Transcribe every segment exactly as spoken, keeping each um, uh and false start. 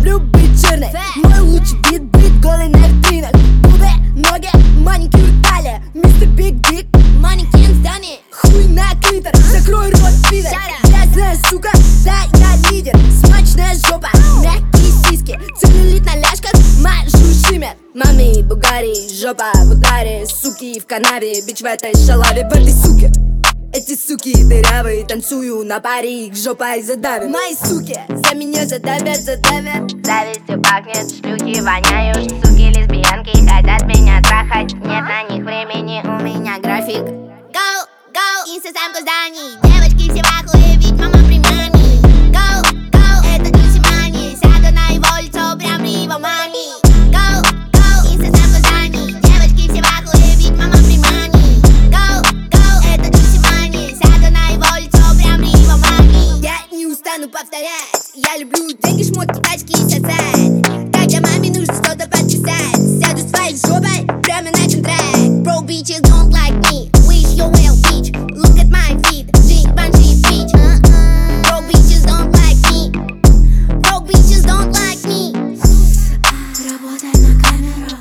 люблю быть жирной. Мой лучший вид быть голой на витринах. Губы, ноги, маникюр, талия. Мистер Биг Дик, манекен в здании. Хуй на клитор, закрой рот, пидор. Грязная сука, да, я лидер. Смачная жопа, мягкие сиськи. Целлюлит на ляжках, мажу шимер. Мами, Бугари, жопа в ударе. Суки в канаве, бич в этой шалаве, в этой суке. Эти суки дырявые, танцую на паре, их жопой задавят. Мои суки за меня задавят, задавят. Завистью пахнет, шлюхи воняют. Суки лесбиянки хотят меня трахать. Нет на них времени, у меня график. Go, go, инстасамку зданий. Девочки все в ахуе, ведь мама при маме. Go, go, это Люси Мани. Сяду на его лицо, прям при его маме. Go, go, инстасамку зданий. Девочки все в ахуе, ведь мама при маме. Go, go, это Люси Мани. Сяду на его лицо, прям при его маме. Я не устану повторять. Я люблю деньги, шмотки, тачки и сосать. Когда маме нужно что-то подписать, сяду своей жопой прямо на этот трек. Bro, bitches don't like me. Wish you well, bitch. Look at my feet. Drink bungy, bitch. Uh-uh. Bro, bitches don't like me. Bro, bitches don't like me. Работай на камеру.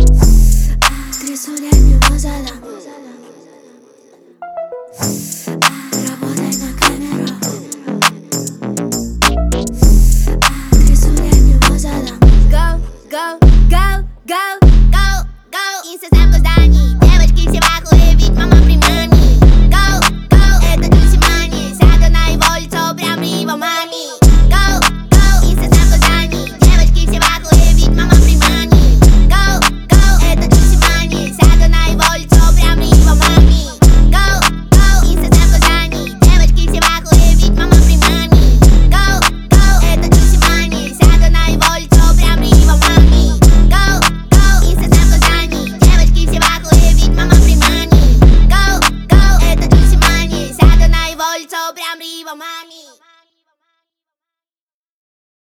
Три соли его задам.